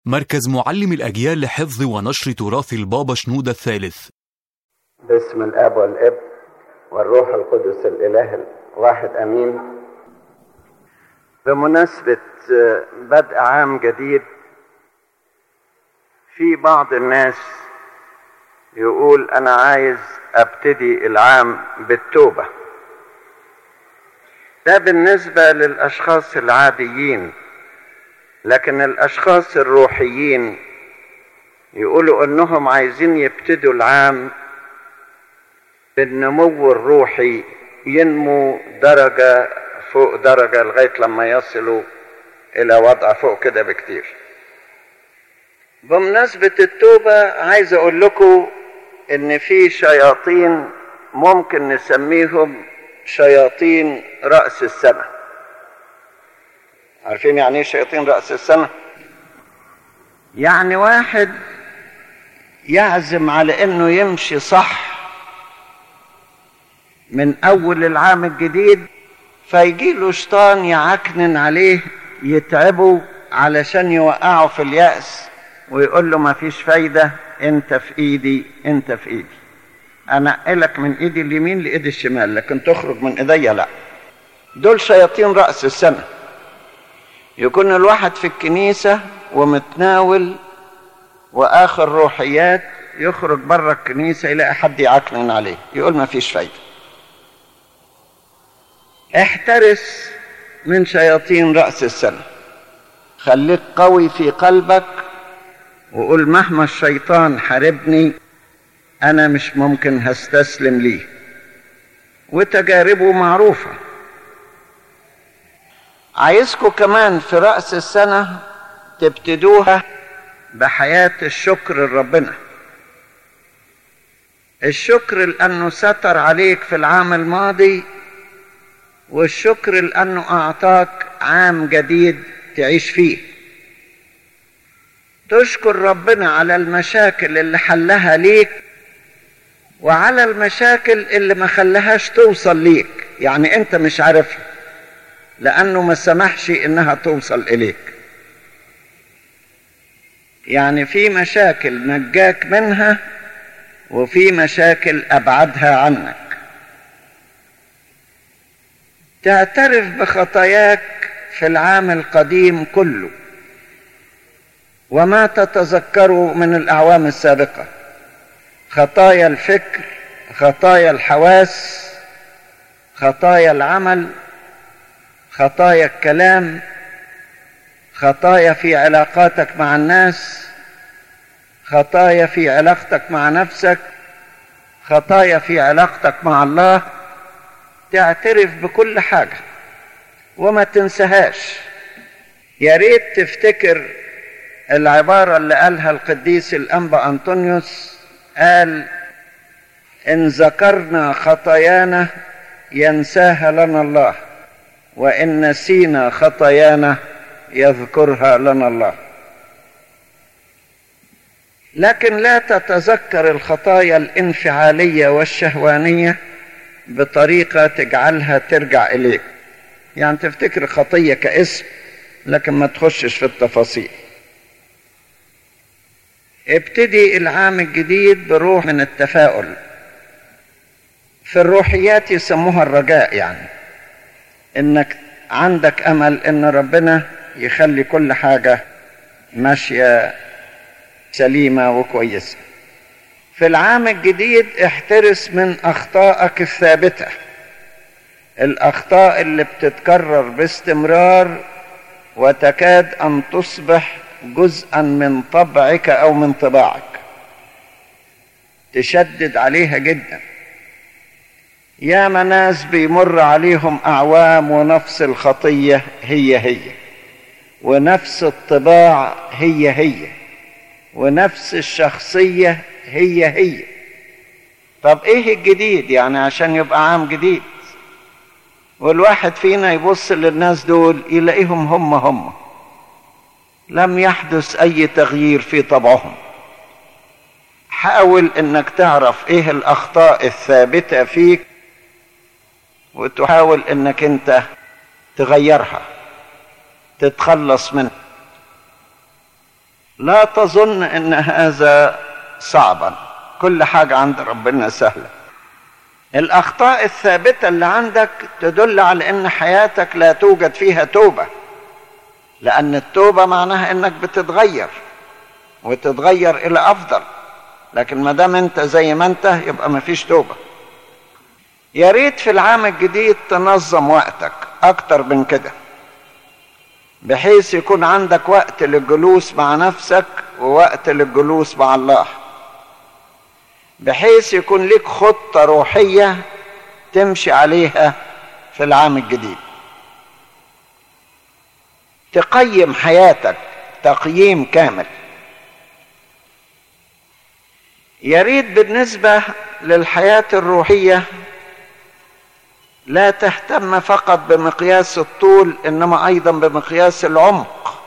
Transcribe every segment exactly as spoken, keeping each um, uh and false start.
مركز معلم الأجيال لحفظ ونشر تراث البابا شنودة الثالث. باسم الآب والابن والروح القدس الإله الواحد أمين. بمناسبة بدء عام جديد، في بعض الناس يقول أنا عايز أبتدي العام بالتوبة. ده بالنسبة للأشخاص العاديين، لكن الأشخاص الروحيين يقولوا أنهم عايزين يبتدوا العام بالنمو الروحي، ينمو درجة فوق درجة لغاية لما يصلوا إلى وضع فوق كده بكتير. بمناسبة التوبة عايز أقول لكم إن في شياطين ممكن نسميهم شياطين رأس السنة. عارفين يعني ايه شياطين رأس السنة؟ يعني واحد يعزم على انه يمشي صح من اول العام الجديد، فيجي له شيطان يعكنن عليه يتعبه علشان يوقعه في اليأس، ويقول له ما فيش فايدة، انت في ايدي انت في ايدي، انقلك من ايدي اليمين لايدي الشمال، لكن تخرج من ايديا لا. دول شياطين رأس السنة. يكون الواحد في الكنيسة ومتناول واخر روحيات، يخرج بره الكنيسة يلاقي حد يعكنن عليه يقول ما فيش فايدة. احترس من شياطين رأس السنة. خليك قوي في قلبك وقول مهما الشيطان حاربني انا مش ممكن هستسلم ليه، وتجاربه معروفة. عايزكم كمان في رأس السنة تبتدوها بحياة الشكر لربنا. الشكر لأنه ستر عليك في العام الماضي، والشكر لأنه أعطاك عام جديد تعيش فيه. تشكر ربنا على المشاكل اللي حلها ليك، وعلى المشاكل اللي ما خلهاش توصل ليك، يعني انت مش عارفها لأنه ما سمحش إنها توصل إليك. يعني في مشاكل نجاك منها، وفي مشاكل أبعدها عنك. تعترف بخطاياك في العام القديم كله وما تتذكره من الأعوام السابقة، خطايا الفكر، خطايا الحواس، خطايا العمل، خطايا الكلام، خطايا في علاقاتك مع الناس، خطايا في علاقتك مع نفسك، خطايا في علاقتك مع الله. تعترف بكل حاجة وما تنساهاش. يا ريت تفتكر العبارة اللي قالها القديس الأنبا أنطونيوس، قال إن ذكرنا خطايانا ينساها لنا الله، وإن نسينا خطايانا يذكرها لنا الله. لكن لا تتذكر الخطايا الانفعالية والشهوانية بطريقة تجعلها ترجع إليك. يعني تفتكر خطية كاسم لكن ما تخشش في التفاصيل. ابتدي العام الجديد بروح من التفاؤل. في الروحيات يسموها الرجاء، يعني انك عندك امل ان ربنا يخلي كل حاجة ماشية سليمة وكويسة. في العام الجديد احترس من اخطائك الثابتة، الاخطاء اللي بتتكرر باستمرار وتكاد ان تصبح جزءا من طبعك او من طباعك. تشدد عليها جدا. يا ناس بيمر عليهم أعوام ونفس الخطية هي هي، ونفس الطباع هي هي، ونفس الشخصية هي هي. طب ايه الجديد يعني عشان يبقى عام جديد؟ والواحد فينا يبص للناس دول يلاقيهم هم هم، لم يحدث اي تغيير في طبعهم. حاول انك تعرف ايه الاخطاء الثابتة فيك وتحاول انك انت تغيرها، تتخلص منها. لا تظن ان هذا صعبا، كل حاجة عند ربنا سهلة. الاخطاء الثابتة اللي عندك تدل على ان حياتك لا توجد فيها توبة، لان التوبة معناها انك بتتغير وتتغير الى افضل، لكن ما دام انت زي ما انت يبقى ما فيش توبة. يا ريت في العام الجديد تنظم وقتك اكتر من كده، بحيث يكون عندك وقت للجلوس مع نفسك ووقت للجلوس مع الله، بحيث يكون لك خطة روحية تمشي عليها في العام الجديد. تقيم حياتك تقييم كامل. يا ريت بالنسبة للحياة الروحية لا تهتم فقط بمقياس الطول، انما ايضا بمقياس العمق.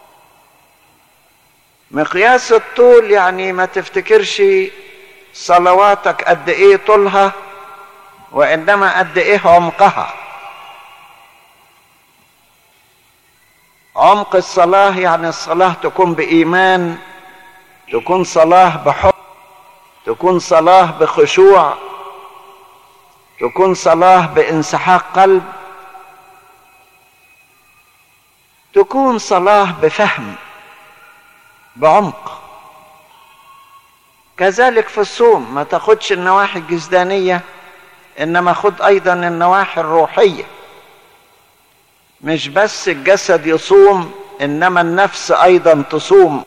مقياس الطول يعني ما تفتكرش صلواتك قد ايه طولها، وانما قد ايه عمقها. عمق الصلاة يعني الصلاة تكون بإيمان، تكون صلاة بحب، تكون صلاة بخشوع، تكون صلاة بانسحاق قلب، تكون صلاة بفهم بعمق. كذلك في الصوم ما تاخدش النواحي الجسدانية، انما خد ايضا النواحي الروحية. مش بس الجسد يصوم، انما النفس ايضا تصوم.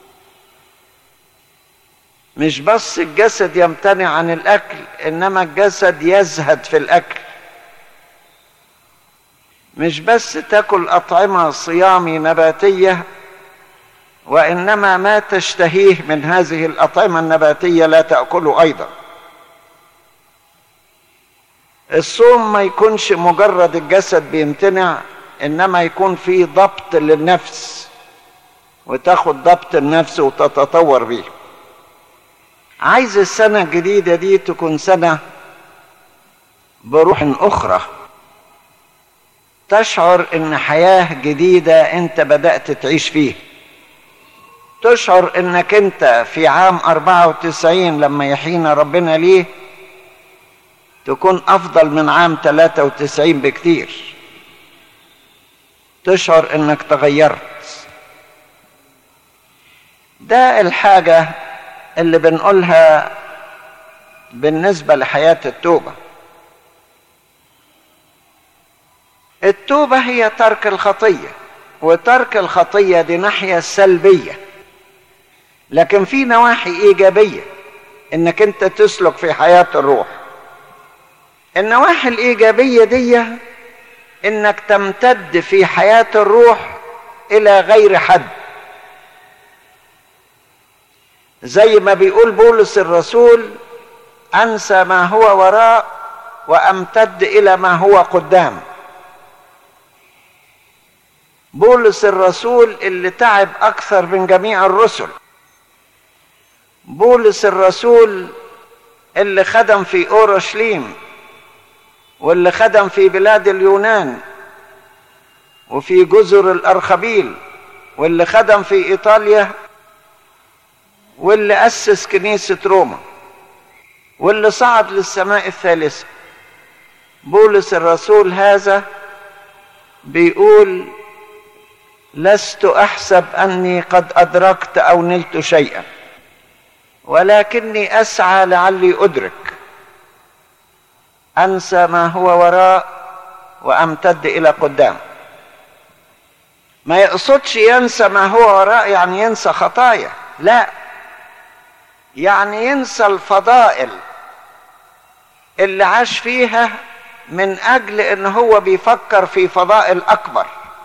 مش بس الجسد يمتنع عن الاكل، انما الجسد يزهد في الاكل. مش بس تاكل اطعمة صيامي نباتية، وانما ما تشتهيه من هذه الاطعمة النباتية لا تأكله ايضا. الصوم ما يكونش مجرد الجسد بيمتنع، انما يكون فيه ضبط للنفس، وتاخد ضبط النفس وتتطور بيه. عايز السنة الجديدة دي تكون سنة بروح اخرى، تشعر ان حياة جديدة انت بدأت تعيش فيه. تشعر انك انت في عام اربعة وتسعين لما يحيينا ربنا ليه تكون افضل من عام ثلاثة وتسعين بكتير. تشعر انك تغيرت. ده الحاجة اللي بنقولها بالنسبة لحياة التوبة. التوبة هي ترك الخطية، وترك الخطية دي ناحية سلبية، لكن في نواحي إيجابية إنك أنت تسلك في حياة الروح. النواحي الإيجابية دي إنك تمتد في حياة الروح إلى غير حد، زي ما بيقول بولس الرسول: أنسى ما هو وراء وأمتد إلى ما هو قدام. بولس الرسول اللي تعب أكثر من جميع الرسل، بولس الرسول اللي خدم في أورشليم، واللي خدم في بلاد اليونان وفي جزر الأرخبيل، واللي خدم في إيطاليا، واللي أسس كنيسة روما، واللي صعد للسماء الثالثة. بولس الرسول هذا بيقول: لست أحسب أني قد أدركت أو نلت شيئا، ولكني أسعى لعلي أدرك، أنسى ما هو وراء وأمتد إلى قدام. ما يقصدش ينسى ما هو وراء يعني ينسى خطايا، لا، يعني ينسى الفضائل اللي عاش فيها من أجل إن هو بيفكر في فضائل أكبر.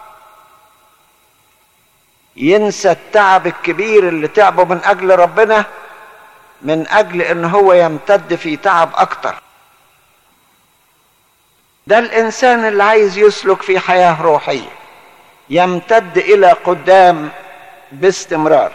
ينسى التعب الكبير اللي تعبه من أجل ربنا، من أجل إن هو يمتد في تعب أكتر. ده الإنسان اللي عايز يسلك في حياة روحية، يمتد إلى قدام باستمرار.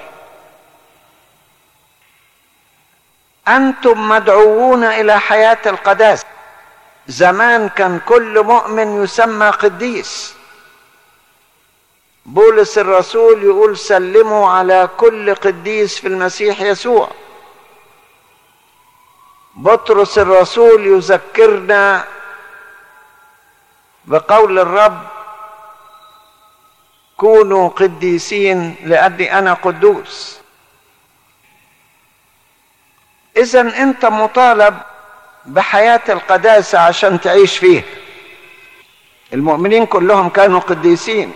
أنتم مدعوون إلى حياة القداسة. زمان كان كل مؤمن يسمى قديس، بولس الرسول يقول سلموا على كل قديس في المسيح يسوع. بطرس الرسول يذكرنا بقول الرب كونوا قديسين لأني أنا قدوس. إذن أنت مطالب بحياة القداسة عشان تعيش فيها. المؤمنين كلهم كانوا قديسين.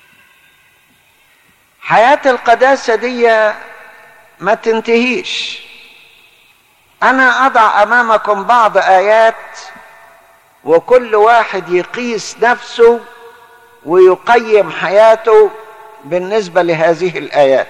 حياة القداسة دي ما تنتهيش. أنا أضع أمامكم بعض آيات وكل واحد يقيس نفسه ويقيم حياته بالنسبة لهذه الآيات.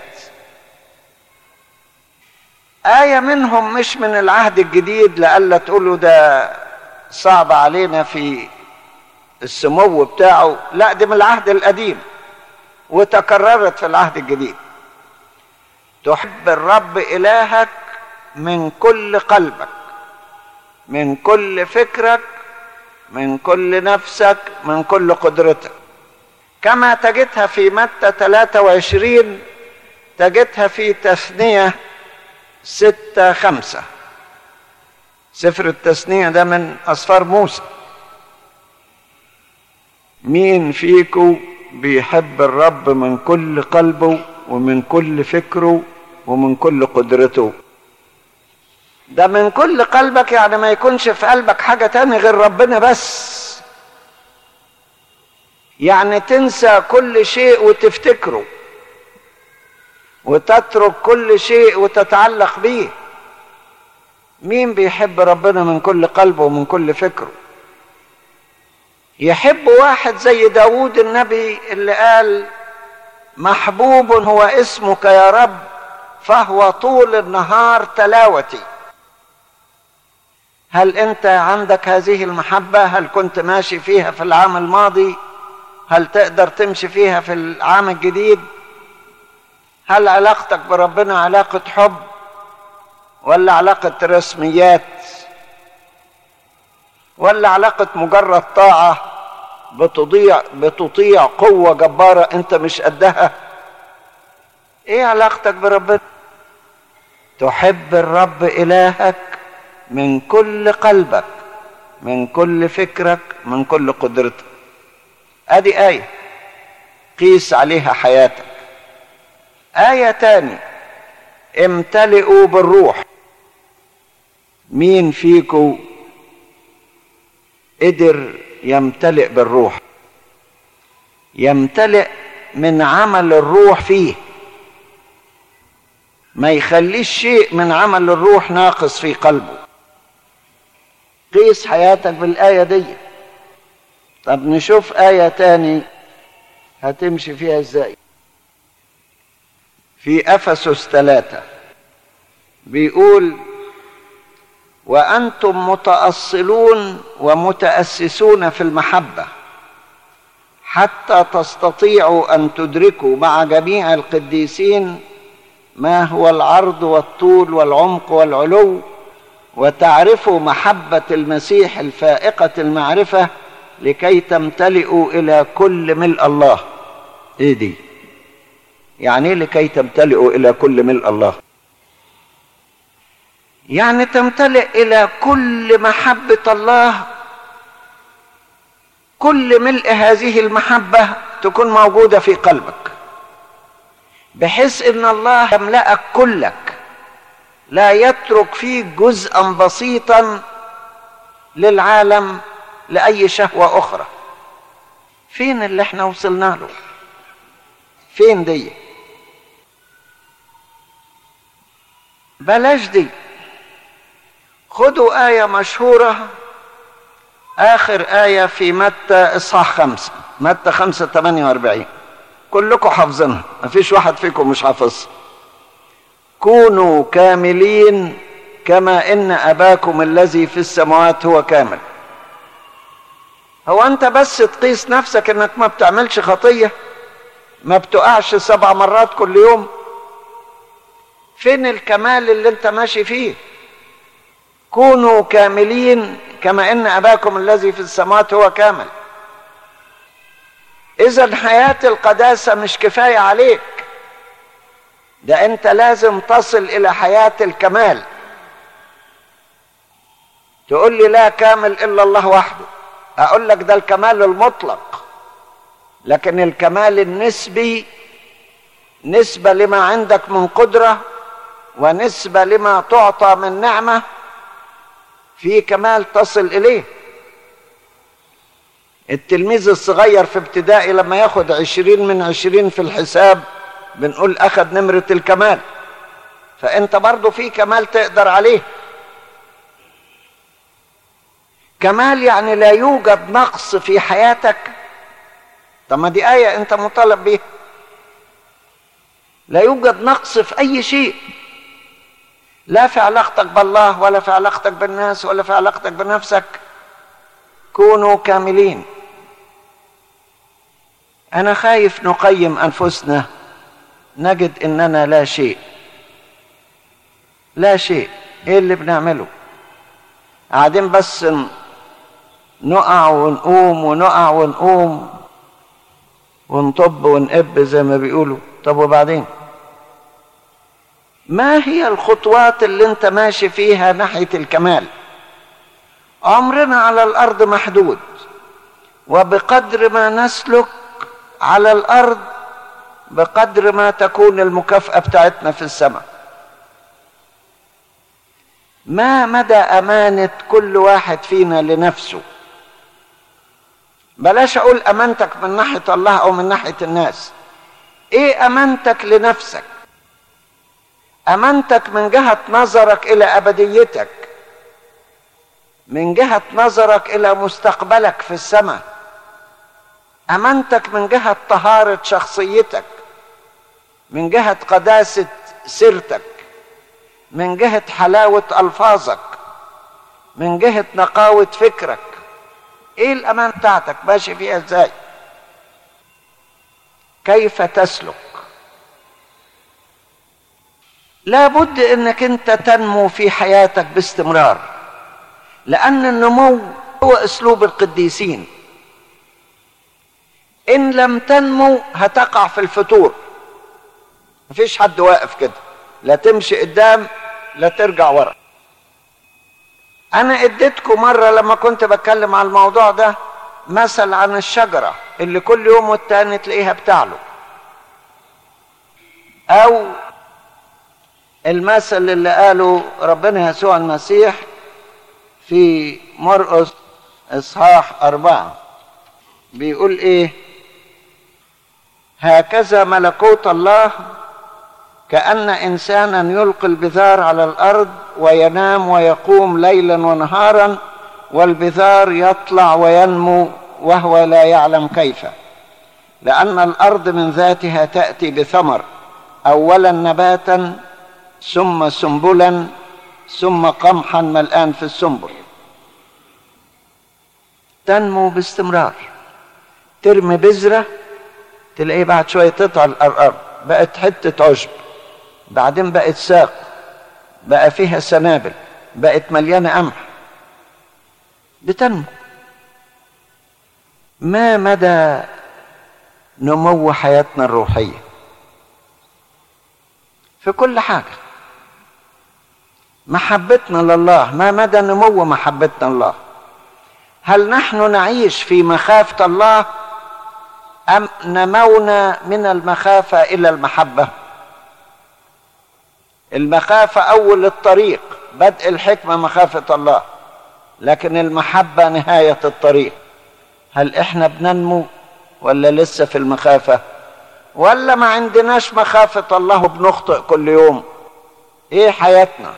آية منهم مش من العهد الجديد لألا تقولوا ده صعب علينا في السمو بتاعه، لا دي من العهد القديم وتكررت في العهد الجديد. تحب الرب إلهك من كل قلبك، من كل فكرك، من كل نفسك، من كل قدرتك، كما تجدها في متى ثلاثة وعشرين، تجدها في تثنية ستة خمسة. سفر التثنية ده من أسفار موسى. مين فيكم بيحب الرب من كل قلبه ومن كل فكره ومن كل قدرته؟ ده من كل قلبك يعني ما يكونش في قلبك حاجة تاني غير ربنا بس، يعني تنسى كل شيء وتفتكره وتترك كل شيء وتتعلق بيه. مين بيحب ربنا من كل قلبه ومن كل فكره؟ يحب واحد زي داود النبي اللي قال محبوب هو اسمك يا رب فهو طول النهار تلاوتي. هل انت عندك هذه المحبة؟ هل كنت ماشي فيها في العام الماضي؟ هل تقدر تمشي فيها في العام الجديد؟ هل علاقتك بربنا علاقة حب ولا علاقة رسميات ولا علاقة مجرد طاعة بتضيع بتطيع قوة جبارة انت مش قدها؟ ايه علاقتك بربنا؟ تحب الرب إلهك من كل قلبك، من كل فكرك، من كل قدرتك. ادي آية قيس عليها حياتك. آية تاني امتلئوا بالروح. مين فيكم قدر يمتلئ بالروح؟ يمتلئ من عمل الروح فيه، ما يخليش شيء من عمل الروح ناقص في قلبه. قيس حياتك بالآية دي. طب نشوف آية تاني هتمشي فيها ازاي. في أفسس ثلاثة بيقول وأنتم متأصلون ومتأسسون في المحبة حتى تستطيعوا أن تدركوا مع جميع القديسين ما هو العرض والطول والعمق والعلو، وتعرفوا محبة المسيح الفائقة المعرفة لكي تمتلئوا إلى كل ملء الله. إيه دي؟ يعني إيه لكي تمتلئوا إلى كل ملء الله؟ يعني تمتلئ إلى كل محبة الله، كل ملء هذه المحبة تكون موجودة في قلبك، بحيث إن الله يملأك كلك، لا يترك فيك جزءا بسيطا للعالم لأي شهوة أخرى. فين اللي احنا وصلنا له؟ فين دي؟ بلاش دي. خدوا آية مشهورة، آخر آية في متى إصحاح خمسة، متى خمسة ثمانية وأربعين، كلكم حافظينها، مفيش واحد فيكم مش حافظها. كونوا كاملين كما إن أباكم الذي في السماوات هو كامل. هو أنت بس تقيس نفسك إنك ما بتعملش خطية، ما بتقعش سبع مرات كل يوم؟ فين الكمال اللي أنت ماشي فيه؟ كونوا كاملين كما إن أباكم الذي في السماوات هو كامل. إذن حياة القداسة مش كفاية عليك، ده أنت لازم تصل إلى حياة الكمال. تقول لي لا كامل إلا الله وحده، أقول لك ده الكمال المطلق، لكن الكمال النسبي نسبة لما عندك من قدرة ونسبة لما تعطى من نعمة، في كمال تصل إليه. التلميذ الصغير في ابتدائي لما ياخد عشرين من عشرين في الحساب بنقول أخذ نمرة الكمال، فأنت برضو في كمال تقدر عليه. كمال يعني لا يوجد نقص في حياتك. طب ما دي آية أنت مطالب بيها. لا يوجد نقص في أي شيء، لا في علاقتك بالله ولا في علاقتك بالناس ولا في علاقتك بنفسك. كونوا كاملين. أنا خايف نقيم أنفسنا نجد إننا لا شيء، لا شيء. إيه اللي بنعمله؟ قاعدين بس نقع ونقوم ونقع ونقوم ونطب ونقب زي ما بيقولوا. طب وبعدين؟ ما هي الخطوات اللي انت ماشي فيها ناحية الكمال؟ عمرنا على الأرض محدود، وبقدر ما نسلك على الأرض بقدر ما تكون المكافأة بتاعتنا في السماء. ما مدى أمانة كل واحد فينا لنفسه؟ بلاش أقول أمانتك من ناحية الله أو من ناحية الناس. إيه أمانتك لنفسك؟ أمانتك من جهة نظرك إلى أبديتك، من جهة نظرك إلى مستقبلك في السماء، أمانتك من جهة طهارة شخصيتك، من جهة قداسة سيرتك، من جهة حلاوة ألفاظك، من جهة نقاوة فكرك. إيه الأمان بتاعتك؟ ماشي فيها إزاي؟ كيف تسلك؟ لابد انك انت تنمو في حياتك باستمرار، لان النمو هو اسلوب القديسين. ان لم تنمو هتقع في الفتور. مفيش حد واقف كده، لا تمشي قدام لا ترجع ورا. انا اديتكم مرة لما كنت بتكلم عن الموضوع ده مثل عن الشجرة اللي كل يوم والتاني تلاقيها بتعلو، او المثل اللي قاله ربنا يسوع المسيح في مرقس اصحاح أربعة، بيقول ايه؟ هكذا ملكوت الله كأن إنسانا يلقي البذار على الأرض وينام ويقوم ليلا ونهارا، والبذار يطلع وينمو وهو لا يعلم كيف، لأن الأرض من ذاتها تأتي بثمر، أولا نباتا ثم سنبلا ثم قمحا ملآن في السنبل. تنمو باستمرار. ترمي بذرة تلاقيه بعد شوية تطلع الأرض بقت حتة عشب، بعدين بقت ساق، بقى فيها سنابل، بقت مليانة قمح. بتنمو. ما مدى نمو حياتنا الروحية؟ في كل حاجة. محبتنا لله، ما مدى نمو محبتنا لله؟ هل نحن نعيش في مخافة الله أم نمونا من المخافة إلى المحبة؟ المخافة أول الطريق، بدء الحكمة مخافة الله، لكن المحبة نهاية الطريق. هل إحنا بننمو ولا لسه في المخافة؟ ولا ما عندناش مخافة الله وبنخطئ كل يوم؟ إيه حياتنا؟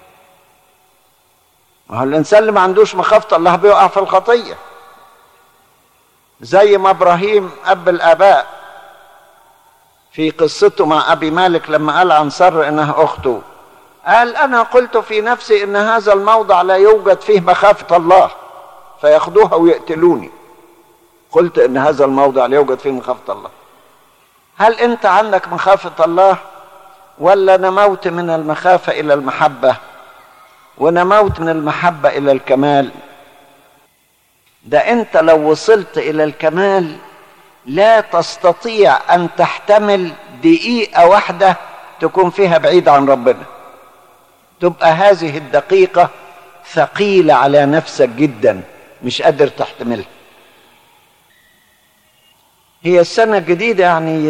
ما هو الإنسان اللي ما عندوش مخافة الله بيقع في الخطية، زي ما إبراهيم أب الآباء في قصته مع أبي مالك لما قال عن سر إنها أخته، قال أنا قلت في نفسي إن هذا الموضع لا يوجد فيه مخافة الله فياخدوها ويقتلوني. قلت إن هذا الموضع لا يوجد فيه مخافة الله. هل أنت عندك مخافة الله ولا نموت من المخافة إلى المحبة ونموت من المحبة إلى الكمال؟ ده أنت لو وصلت إلى الكمال لا تستطيع أن تحتمل دقيقة واحدة تكون فيها بعيد عن ربنا. تبقى هذه الدقيقة ثقيلة على نفسك جدا، مش قادر تحتملها. هي السنة الجديدة يعني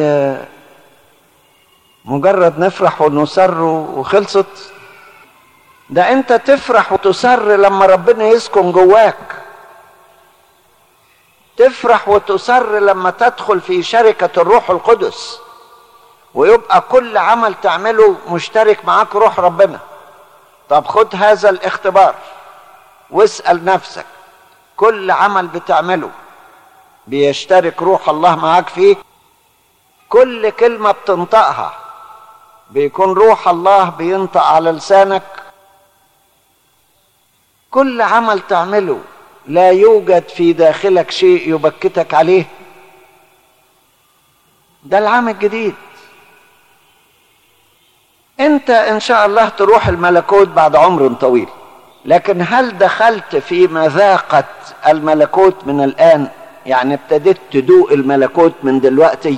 مجرد نفرح ونسر وخلصت؟ ده انت تفرح وتسر لما ربنا يسكن جواك، تفرح وتسر لما تدخل في شركة الروح القدس، ويبقى كل عمل تعمله مشترك معاك روح ربنا. طب خد هذا الاختبار واسأل نفسك، كل عمل بتعمله بيشترك روح الله معاك فيه؟ كل كلمة بتنطقها بيكون روح الله بينطق على لسانك؟ كل عمل تعمله لا يوجد في داخلك شيء يبكتك عليه؟ ده العام الجديد. انت ان شاء الله تروح الملكوت بعد عمر طويل، لكن هل دخلت في مذاقة الملكوت من الآن؟ يعني ابتديت تدوق الملكوت من دلوقتي؟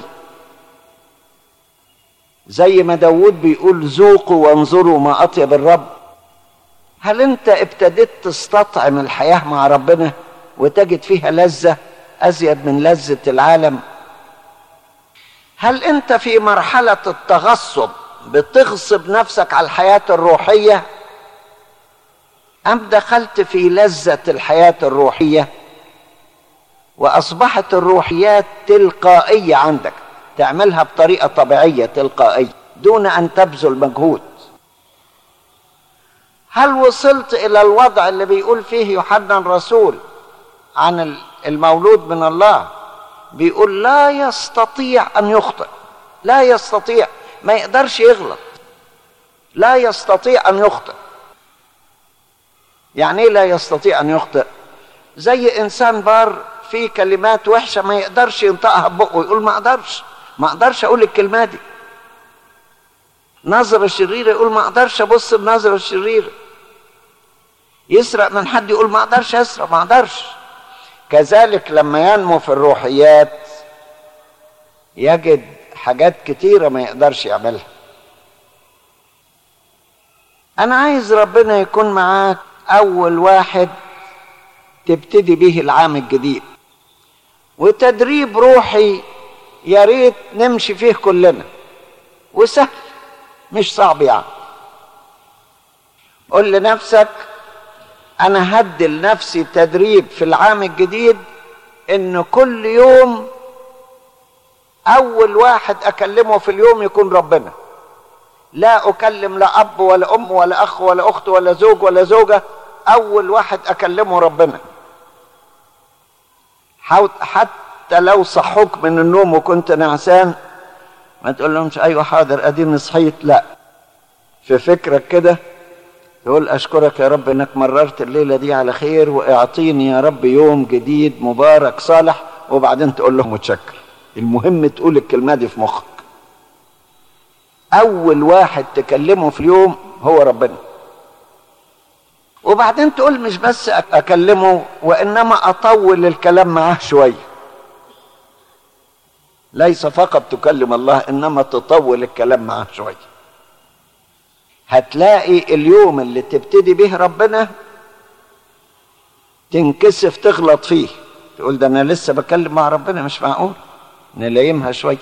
زي ما داود بيقول ذوقوا وانظروا ما أطيب الرب. هل انت ابتديت تستطعم الحياة مع ربنا وتجد فيها لذة أزيد من لذة العالم؟ هل انت في مرحلة التغصب بتغصب نفسك على الحياة الروحية، أم دخلت في لذة الحياة الروحية وأصبحت الروحيات تلقائية عندك، تعملها بطريقة طبيعية تلقائية دون أن تبذل مجهود؟ هل وصلت إلى الوضع اللي بيقول فيه يوحنا الرسول عن المولود من الله، بيقول لا يستطيع أن يخطئ، لا يستطيع، ما يقدرش يغلط، لا يستطيع أن يخطئ. يعني ايه لا يستطيع أن يخطئ؟ زي إنسان بار في كلمات وحشة ما يقدرش ينطقها ببقه، يقول ما أقدرش ما أقدرش أقول الكلمة دي. نظرة شريرة يقول ما أقدرش أبص بنظرة شريرة. يسرق من حد يقول ما أقدرش أسرق، ما أقدرش. كذلك لما ينمو في الروحيات يجد حاجات كتيرة ما يقدرش يعملها. أنا عايز ربنا يكون معاك أول واحد تبتدي به العام الجديد، وتدريب روحي يا ريت نمشي فيه كلنا، وسهل مش صعب يعني. قل لنفسك أنا هدي لنفسي تدريب في العام الجديد إن كل يوم أول واحد أكلمه في اليوم يكون ربنا. لا أكلم لا أب ولا أم ولا أخ ولا أخت ولا زوج ولا زوجة، أول واحد أكلمه ربنا. حتى لو صحوك من النوم وكنت نعسان ما تقول لهمش أيوة حاضر أديني صحيت، لا، في فكرك كده تقول أشكرك يا رب إنك مررت الليلة دي على خير، وإعطيني يا رب يوم جديد مبارك صالح، وبعدين تقول لهم متشكر. المهم تقول الكلمة دي في مخك. أول واحد تكلمه في اليوم هو ربنا، وبعدين تقول مش بس أكلمه وإنما أطول الكلام معاه شوية. ليس فقط تكلم الله إنما تطول الكلام معاه شوية. هتلاقي اليوم اللي تبتدي به ربنا تنكسف تغلط فيه، تقول ده أنا لسه بكلم مع ربنا، مش معقول، نلايمها شوية.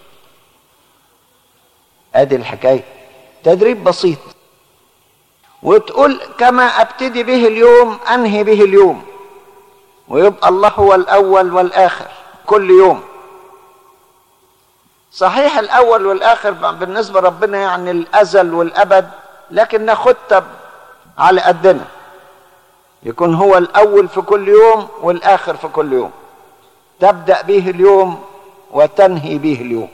ادي الحكاية، تدريب بسيط. وتقول كما ابتدي به اليوم انهي به اليوم، ويبقى الله هو الاول والاخر كل يوم. صحيح الاول والاخر بالنسبة ربنا يعني الازل والابد، لكن ناخدها على قدنا، يكون هو الاول في كل يوم والاخر في كل يوم، تبدأ به اليوم وتنهي به اليوم.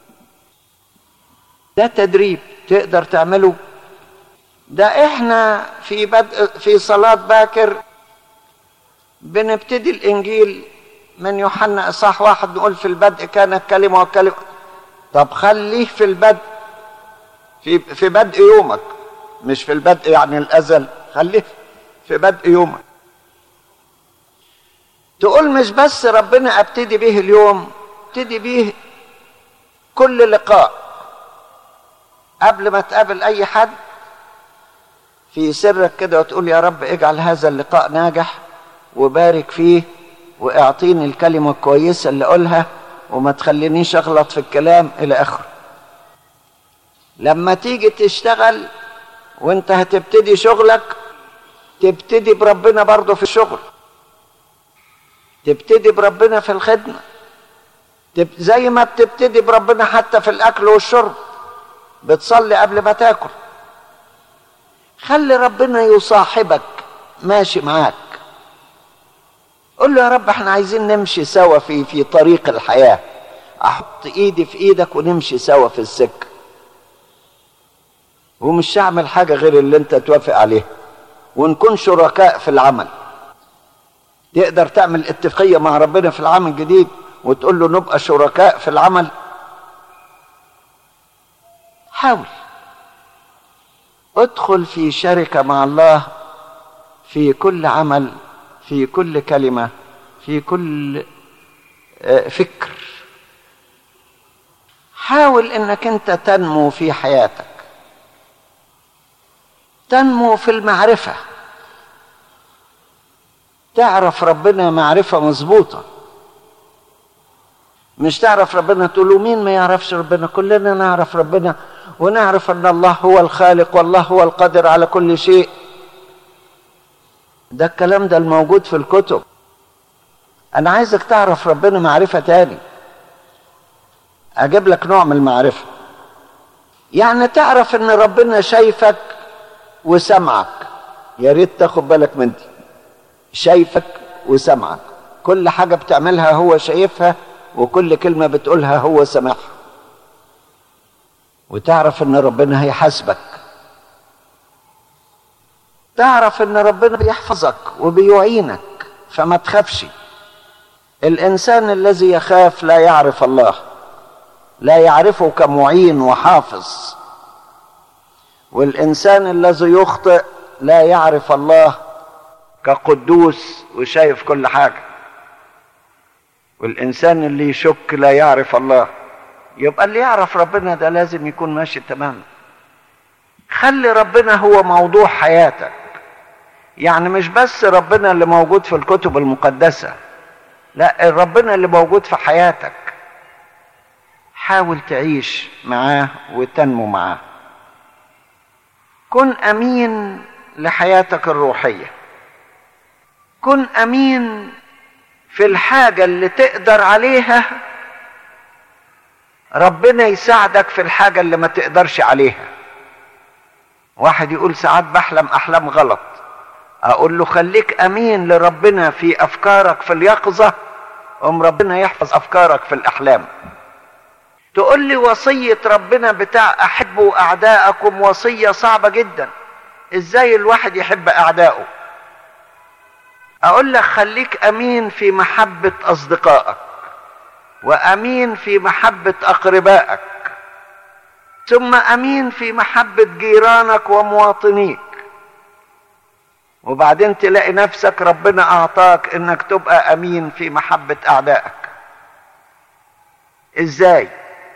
ده تدريب تقدر تعمله. ده احنا في بدء في صلاة باكر بنبتدي الانجيل من يوحنا اصحاح واحد، نقول في البدء كانت كلمة وكلمة. طب خليه في البدء، في في بدء يومك، مش في البدء يعني الازل، خليه في بدء يومك. تقول مش بس ربنا ابتدي به اليوم، ابتدي بيه كل لقاء قبل ما تقابل اي حد في سرك كده، وتقول يا رب اجعل هذا اللقاء ناجح وبارك فيه، واعطيني الكلمة الكويسة اللي اقولها وما تخلينيش اغلط في الكلام الى اخره. لما تيجي تشتغل وانت هتبتدي شغلك، تبتدي بربنا برضه في الشغل، تبتدي بربنا في الخدمة، زي ما بتبتدي بربنا حتى في الاكل والشرب، بتصلي قبل ما تاكل. خلي ربنا يصاحبك ماشي معاك. قل له يا رب احنا عايزين نمشي سوا في في طريق الحياة، احط ايدي في ايدك ونمشي سوا في السكة، ومش هعمل حاجة غير اللي انت توافق عليه، ونكون شركاء في العمل. تقدر تعمل اتفاقية مع ربنا في العام الجديد وتقول له نبقى شركاء في العمل؟ حاول ادخل في شركة مع الله في كل عمل، في كل كلمة، في كل فكر. حاول انك انت تنمو في حياتك، تنمو في المعرفة، تعرف ربنا معرفة مظبوطة. مش تعرف ربنا تقولوا مين ما يعرفش ربنا؟ كلنا نعرف ربنا، ونعرف ان الله هو الخالق والله هو القادر على كل شيء. ده الكلام ده الموجود في الكتب. انا عايزك تعرف ربنا معرفة تاني. اجيب لك نوع من المعرفة، يعني تعرف ان ربنا شايفك وسمعك. يا ريت تاخد بالك من دي، شايفك وسمعك، كل حاجة بتعملها هو شايفها، وكل كلمة بتقولها هو سمعها. وتعرف ان ربنا هيحاسبك، تعرف ان ربنا بيحفظك وبيعينك، فما تخافش. الانسان الذي يخاف لا يعرف الله، لا يعرفه كمعين وحافظ. والانسان الذي يخطئ لا يعرف الله كقدوس وشايف كل حاجة. والإنسان اللي يشك لا يعرف الله. يبقى اللي يعرف ربنا ده لازم يكون ماشي تماما. خلي ربنا هو موضوع حياتك، يعني مش بس ربنا اللي موجود في الكتب المقدسة، لا، ربنا اللي موجود في حياتك. حاول تعيش معاه وتنمو معاه. كن أمين لحياتك الروحية، كن أمين في الحاجة اللي تقدر عليها، ربنا يساعدك في الحاجة اللي ما تقدرش عليها. واحد يقول ساعات بحلم أحلام غلط، أقول له خليك أمين لربنا في أفكارك في اليقظة، أم ربنا يحفظ أفكارك في الأحلام. تقول لي وصية ربنا بتاع أحبوا أعداءكم وصية صعبة جدا، إزاي الواحد يحب أعدائه؟ أقول لك خليك أمين في محبة أصدقائك، وأمين في محبة أقربائك، ثم أمين في محبة جيرانك ومواطنيك. وبعدين تلاقي نفسك ربنا أعطاك إنك تبقى أمين في محبة أعدائك. إزاي؟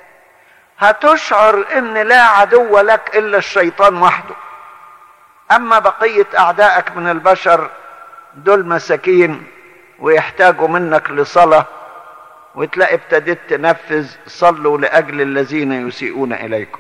هتشعر إن لا عدو لك إلا الشيطان وحده، أما بقية أعدائك من البشر دول مساكين ويحتاجوا منك لصلاة، وتلاقي ابتديت تنفذ صلوا لأجل الذين يسيئون إليكم.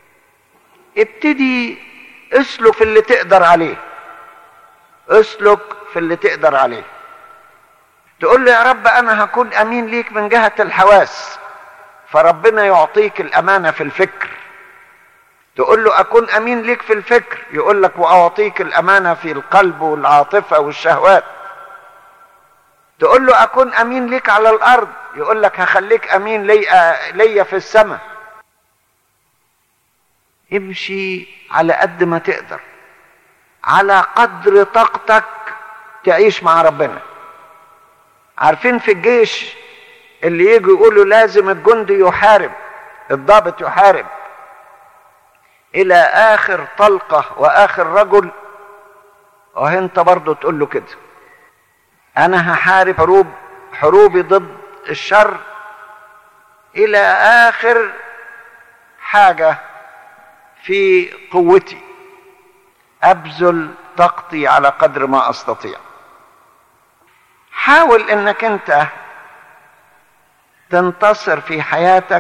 ابتدي اسلك في اللي تقدر عليه، اسلك في اللي تقدر عليه. تقول له يا رب أنا هكون أمين ليك من جهة الحواس، فربنا يعطيك الأمانة في الفكر. تقول له أكون أمين ليك في الفكر، يقول لك وأعطيك الأمانة في القلب والعاطفة والشهوات. تقول له أكون أمين ليك على الأرض، يقول لك هخليك أمين لي, لي في السماء. امشي على قد ما تقدر، على قدر طاقتك تعيش مع ربنا. عارفين في الجيش اللي يجوا يقولوا لازم الجندي يحارب، الضابط يحارب الى اخر طلقة واخر رجل، وانت برضو تقول له كده انا هحارب حروب حروبي ضد الشر إلى آخر حاجة في قوتي، أبذل طاقتي على قدر ما أستطيع. حاول إنك أنت تنتصر في حياتك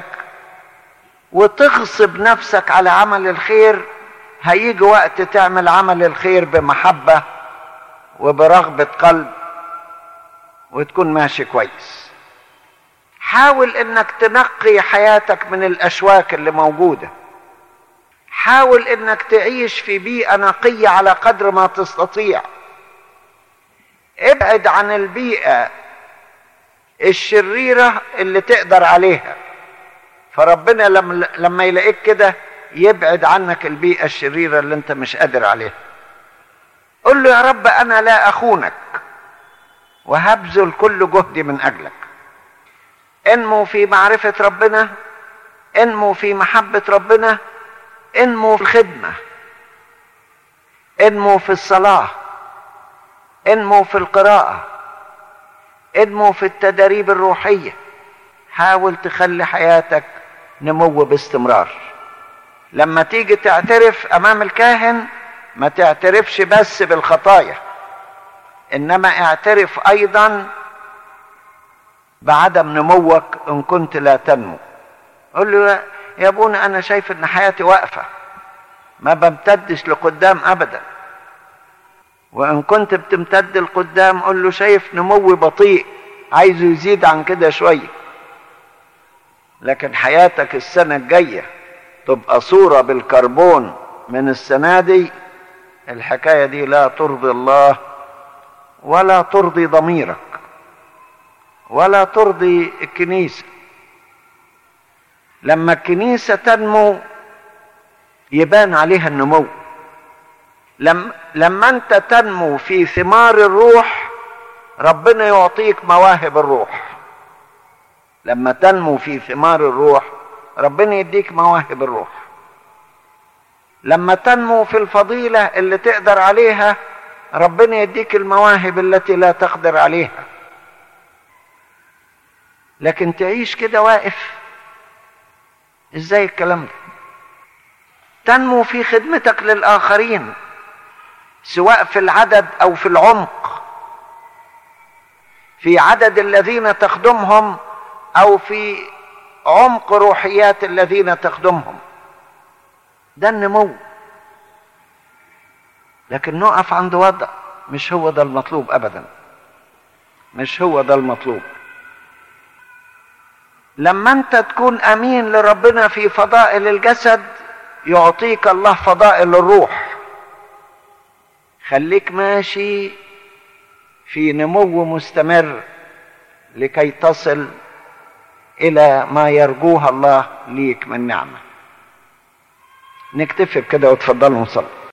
وتغصب نفسك على عمل الخير. هيجي وقت تعمل عمل الخير بمحبة وبرغبة قلب وتكون ماشي كويس. حاول انك تنقي حياتك من الاشواك اللي موجودة. حاول انك تعيش في بيئة نقية على قدر ما تستطيع. ابعد عن البيئة الشريرة اللي تقدر عليها، فربنا لما يلاقيك كده يبعد عنك البيئة الشريرة اللي انت مش قادر عليها. قل له يا رب انا لا اخونك وهبذل كل جهدي من اجلك. انمو في معرفة ربنا، انمو في محبة ربنا، انمو في الخدمة، انمو في الصلاة، انمو في القراءة، انمو في التدريب الروحية. حاول تخلي حياتك نمو باستمرار. لما تيجي تعترف امام الكاهن ما تعترفش بس بالخطايا، انما اعترف ايضا بعدم نموك ان كنت لا تنمو. قل له يا ابونا انا شايف ان حياتي واقفة ما بمتدش لقدام ابدا، وان كنت بتمتد لقدام قل له شايف نموي بطيء عايزه يزيد عن كده شوية، لكن حياتك السنة الجاية تبقى صورة بالكربون من السنة دي. الحكاية دي لا ترضي الله ولا ترضي ضميرك ولا ترضي الكنيسة. لما الكنيسة تنمو يبان عليها النمو. لما, لما انت تنمو في ثمار الروح ربنا يعطيك مواهب الروح. لما تنمو في ثمار الروح ربنا يديك مواهب الروح. لما تنمو في الفضيلة اللي تقدر عليها ربنا يديك المواهب التي لا تقدر عليها. لكن تعيش كده واقف ازاي الكلام ده؟ تنمو في خدمتك للآخرين سواء في العدد او في العمق، في عدد الذين تخدمهم او في عمق روحيات الذين تخدمهم. ده النمو. لكن نقف عند وضع مش هو ده المطلوب ابدا، مش هو ده المطلوب. لما انت تكون امين لربنا في فضائل الجسد يعطيك الله فضائل الروح. خليك ماشي في نمو مستمر لكي تصل الى ما يرجوها الله ليك من نعمة. نكتفي بكده وتفضلوا نصلي.